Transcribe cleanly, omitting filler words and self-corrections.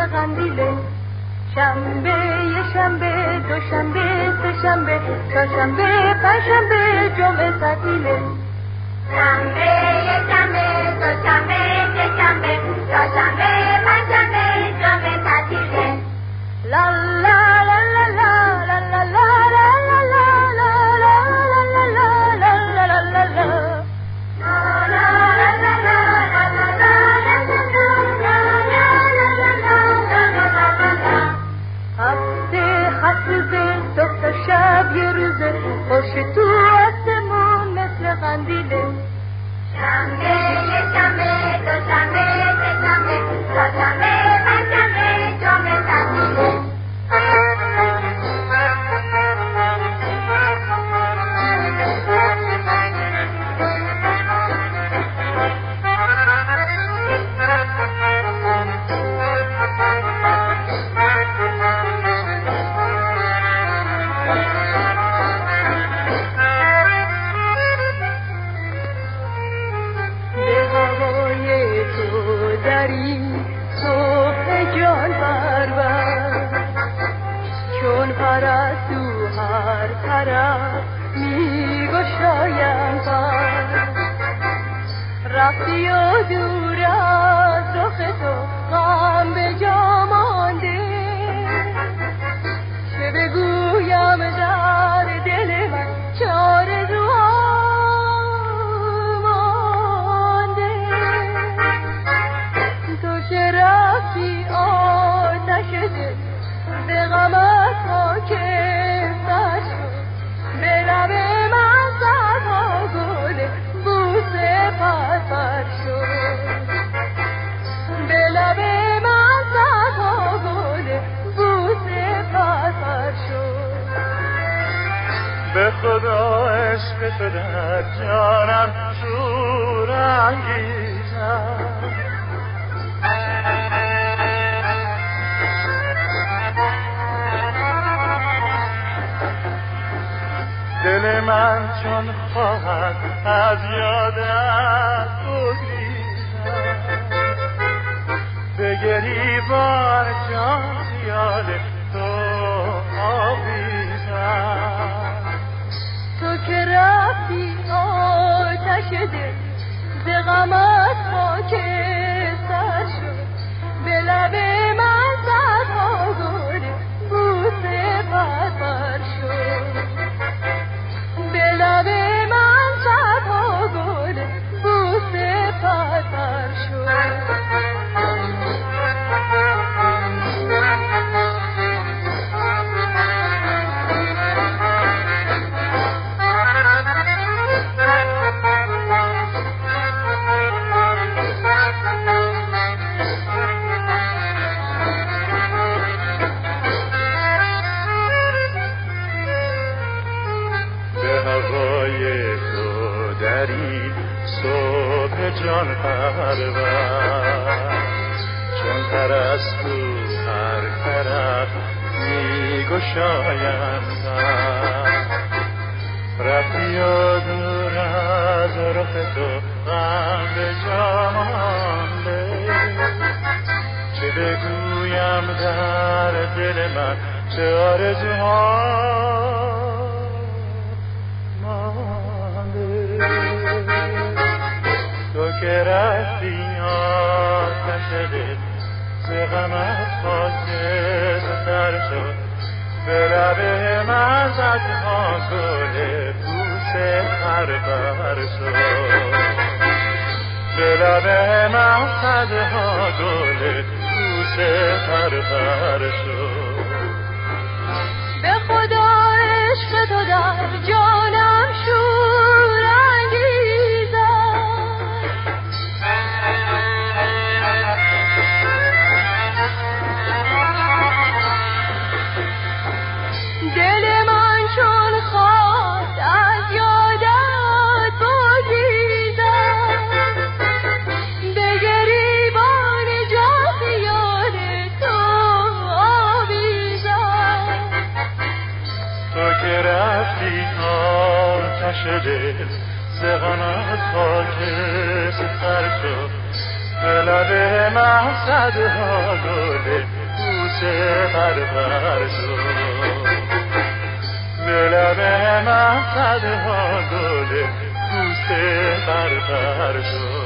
مثل قندیله. شنبه یه شنبه دوشنبه سه‌شنبه چهارشنبه پنجشنبه جمعه تعطیله. شنبه یه شنبه دوشنبه سه‌شنبه چهارشنبه پنجشنبه جمعه تعطیله. لا لا لا لا لا لا لا لا شب یه روزه خورشید تو آسمون مثل قندیله. شنبه یه شنبه دوشنبه سه‌شنبه چهارشنبه پنجشنبه جمعه تعطیله. رفتی و دور از رخ تو غم به جا مانده. چه بگویم در دل من چه آرزوها مانده. تو که رفتی آتش دل به غمت خاکستر شد. به لب من صدها گل بوسه پرپر شد. به لب من صدها گل بوسه پرپر شد. به خدا عشق تو در جانم شور انگیزد. دل من چون خواهد از یادت بگریزد. به گریبان جان خیال تو آویزد. تو که رفتی آتش دل ز غمت خاکستر شد. به لب من صدها گل بوسه پرپر شد. به لب من صدها گل بوسه پرپر شد. جان پرور چون پرستو هر طرف می گشایند. رفتی و دور از رخ تو غم به جا مانده. چه بگویم در دل من چه آرزوها که رفتی آتش دل ز غمت خاکستر شد. به لب من صدها گل بوسه پرپر شد. به لب من صدها گل بوسه پرپر شد. به خدا عشق تو در جانم شور انگیزد. دل من چون خواست از یادت بگریزد. به گریبان جا خیال تو آویزد. تو که رفتی آتش دل ز غمت خاکستر شد. به لب من من صدها گل بوسه پرپر شد به لب من صدها گل بوسه پرپر شد